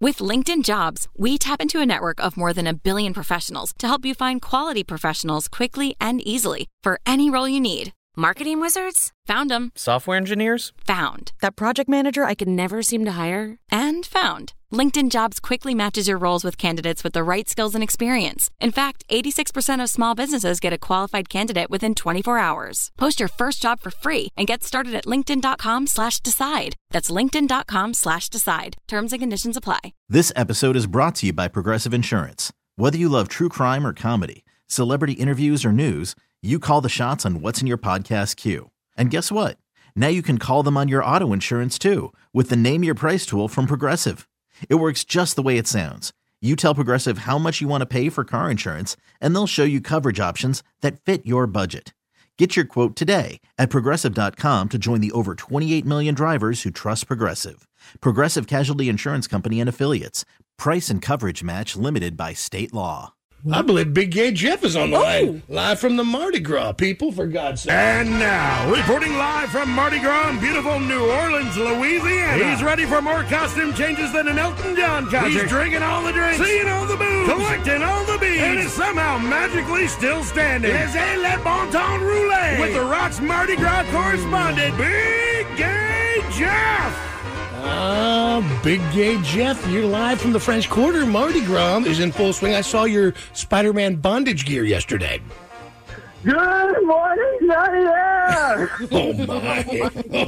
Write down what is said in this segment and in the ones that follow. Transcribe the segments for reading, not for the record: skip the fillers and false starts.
With LinkedIn Jobs, we tap into a network of more than 1 billion professionals to help you find quality professionals quickly and easily for any role you need. Marketing wizards? Found them. Software engineers? Found. That project manager I could never seem to hire? And found. LinkedIn Jobs quickly matches your roles with candidates with the right skills and experience. In fact, 86% of small businesses get a qualified candidate within 24 hours. Post your first job for free and get started at linkedin.com/decide. That's linkedin.com/decide. Terms and conditions apply. This episode is brought to you by Progressive Insurance. Whether you love true crime or comedy, celebrity interviews or news, you call the shots on what's in your podcast queue. And guess what? Now you can call them on your auto insurance too with the Name Your Price tool from Progressive. It works just the way it sounds. You tell Progressive how much you want to pay for car insurance, and they'll show you coverage options that fit your budget. Get your quote today at Progressive.com to join the over 28 million drivers who trust Progressive. Progressive Casualty Insurance Company and Affiliates. Price and coverage match limited by state law. I believe Big Gay Jeff is on the line. Live from the Mardi Gras, people, for God's sake. And now, reporting live from Mardi Gras in beautiful New Orleans, Louisiana. He's ready for more costume changes than an Elton John concert. He's drinking all the drinks, seeing all the booze, collecting all the beads, and is somehow magically still standing. It's Le Bon Temps Roulette with the Rock's Mardi Gras correspondent, Big Gay Jeff. Big Gay Jeff, you're live from the French Quarter. Mardi Gras is in full swing. I saw your Spider-Man bondage gear yesterday. Good morning, Diane! Oh, my.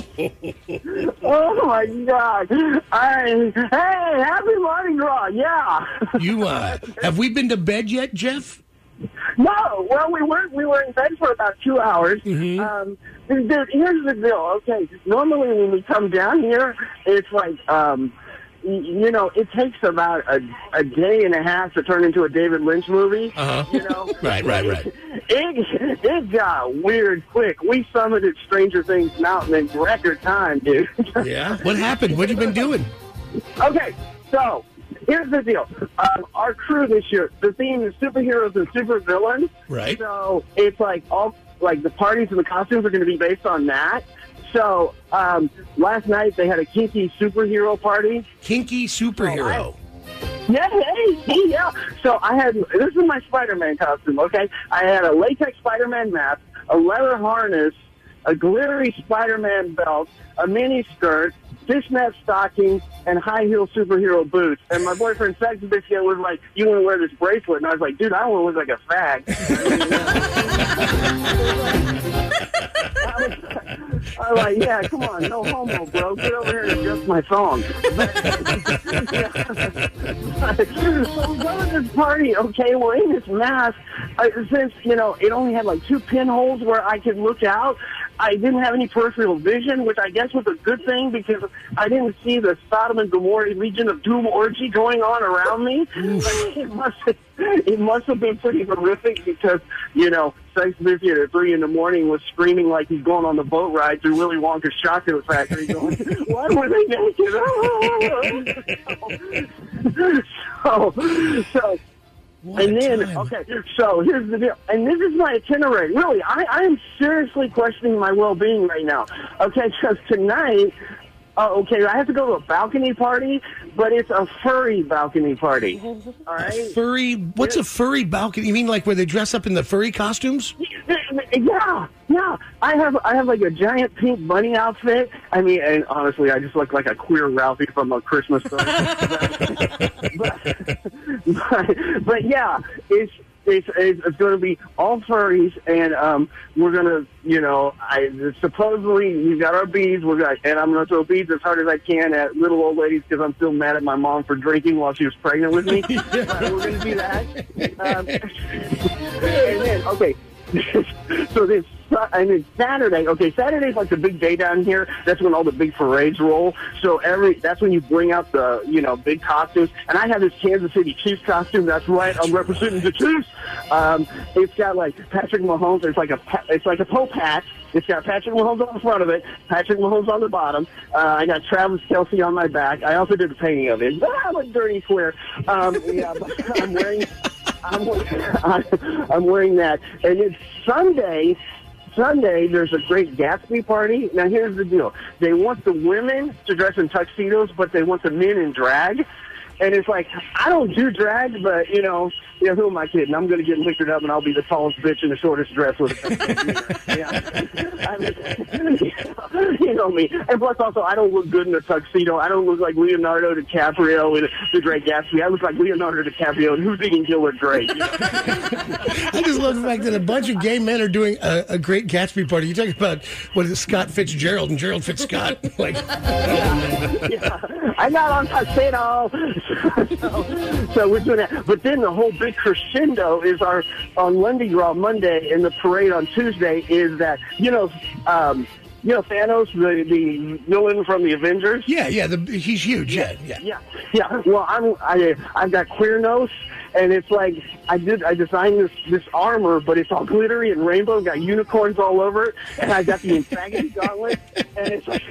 Oh, my God. Hey, happy Mardi Gras, yeah. Have we been to bed yet, Jeff? No, well, we were in bed for about 2 hours. Mm-hmm. Here's the deal, okay? Normally when we come down here, it's like, it takes about a day and a half to turn into a David Lynch movie. Uh-huh. You know? Right. It got weird quick. We summited Stranger Things Mountain in record time, dude. Yeah? What happened? What have you been doing? Okay, so here's the deal. Our crew this year, the theme is superheroes and supervillains. Right. So it's like the parties and the costumes are going to be based on that. So last night they had a kinky superhero party. Kinky superhero. Yeah. So this is my Spider-Man costume, okay? I had a latex Spider-Man mask, a leather harness, a glittery Spider-Man belt, a mini skirt, fishnet stockings, and high-heel superhero boots. And my boyfriend Sex Biscuit was like, "You want to wear this bracelet?" And I was like, "Dude, I don't want to look like a fag." I was like, "Yeah, come on, no homo, bro. Get over here and adjust my song." So we go to this party, okay? We're in this mask. Since, it only had like 2 pinholes where I could look out, I didn't have any peripheral vision, which I guess was a good thing because I didn't see the Sodom and Gomorrah Legion of Doom orgy going on around me. It must have been pretty horrific because, Sex Biscuit at 3 a.m. was screaming like he's going on the boat ride through Willy Wonka's chocolate factory going, "Why were they naked?" So and then, okay, so here's the deal. And this is my itinerary. Really, I am seriously questioning my well-being right now. Okay, because tonight, I have to go to a balcony party, but it's a furry balcony party. All right? What's a furry balcony? You mean like where they dress up in the furry costumes? Yeah. I have like a giant pink bunny outfit. I mean, and honestly, I just look like a queer Ralphie from A Christmas Story. but yeah, it's going to be all furries, and we're going to, supposedly we've got our beads, and I'm going to throw beads as hard as I can at little old ladies because I'm still mad at my mom for drinking while she was pregnant with me. We're going to do that. And then, okay. So it's Saturday. Okay, Saturday's like the big day down here. That's when all the big parades roll. So that's when you bring out the, big costumes. And I have this Kansas City Chiefs costume. That's right. I'm representing the Chiefs. It's got like Patrick Mahomes. It's like a Pope hat. It's got Patrick Mahomes on the front of it, Patrick Mahomes on the bottom. I got Travis Kelce on my back. I also did the painting of it. But I'm a dirty square. But I'm wearing that. And it's Sunday, there's a Great Gatsby party. Now, here's the deal. They want the women to dress in tuxedos, but they want the men in drag. And it's like, I don't do drag, but, who am I kidding? I'm going to get liquored up and I'll be the tallest bitch in the shortest dress with a you know me. And plus also, I don't look good in a tuxedo. I don't look like Leonardo DiCaprio in The Great Gatsby. I look like Leonardo DiCaprio in Who's Eating Gilbert Grape. I just love the fact that a bunch of gay men are doing a Great Gatsby party. You talk about, what is it, Scott Fitzgerald and Gerald Fitzscott. Like, yeah. I got on tuxedo. So we're doing that. But then the whole big crescendo is on Lundi Gras Monday, and the parade on Tuesday is that, Thanos, the villain from the Avengers? Yeah, he's huge. Yeah. Well, I've got Queer Nose, and it's like I designed this armor, but it's all glittery and rainbow, got unicorns all over it, and I got the Infinity Gauntlet, and it's like,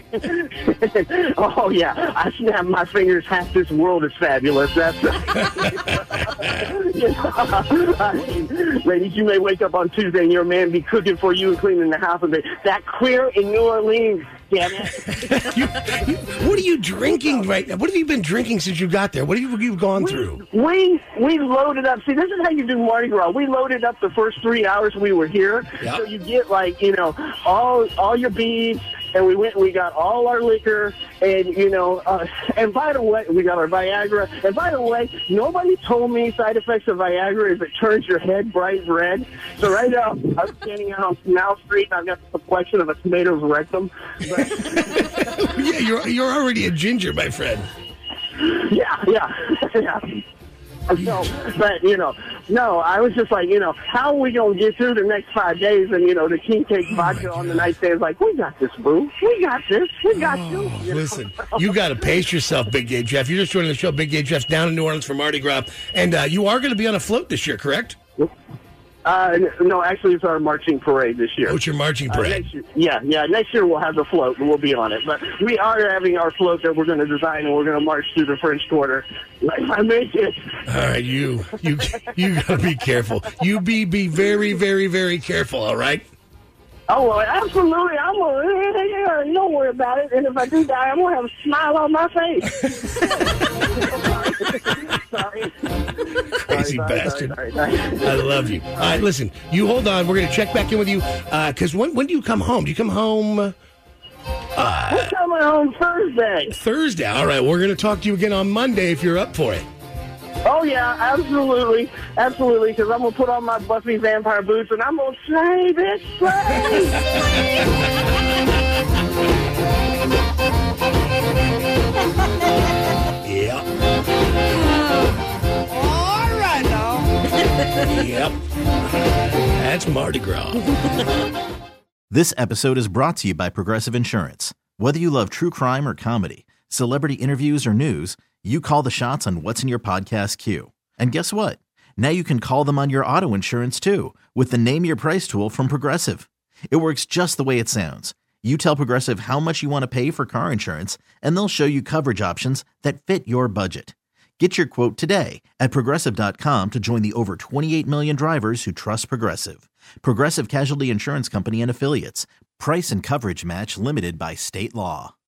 oh yeah, I snap my fingers, half this world is fabulous. That's I mean, ladies, you may wake up on Tuesday and your man be cooking for you and cleaning the house, and that Queer in New Orleans. Damn it. What are you drinking right now? What have you been drinking since you got there? What have you gone through? We loaded up. See, this is how you do Mardi Gras. We loaded up the first 3 hours we were here. Yep. So you get all your beads, and we got all our liquor, and and by the way, we got our Viagra. And by the way, nobody told me side effects of Viagra is it turns your head bright red. So right now, I'm standing out on Canal Street, and I've got the complexion of a tomato's rectum. Yeah, you're already a ginger, my friend. Yeah. So, but, no, I was just like, how are we going to get through the next 5 days? And, the king cake vodka on the nightstand is like, we got this, boo. We got this. We got you. Listen, you got to pace yourself, Big Gay Jeff. You're just joining the show, Big Gay Jeff's down in New Orleans for Mardi Gras. And you are going to be on a float this year, correct? No, actually, it's our marching parade this year. Oh, it's your marching parade. Next year we'll have the float and we'll be on it. But we are having our float that we're going to design, and we're going to march through the French Quarter like I make it. All right, you got to be careful. You be very, very, very careful. All right. Oh, well, absolutely. Don't worry about it. And if I do die, I'm going to have a smile on my face. Sorry. Crazy bastard. Sorry. I love you. All right, listen, you hold on. We're going to check back in with you. Because when do you come home? Do you come home? We're coming home Thursday. Thursday. All right, we're going to talk to you again on Monday if you're up for it. Oh, yeah, absolutely, because I'm going to put on my Buffy vampire boots, and I'm going to slay this place. Yep. All right, now. Yep. That's Mardi Gras. This episode is brought to you by Progressive Insurance. Whether you love true crime or comedy, celebrity interviews or news, you call the shots on what's in your podcast queue. And guess what? Now you can call them on your auto insurance too with the Name Your Price tool from Progressive. It works just the way it sounds. You tell Progressive how much you want to pay for car insurance, and they'll show you coverage options that fit your budget. Get your quote today at Progressive.com to join the over 28 million drivers who trust Progressive. Progressive Casualty Insurance Company and Affiliates. Price and coverage match limited by state law.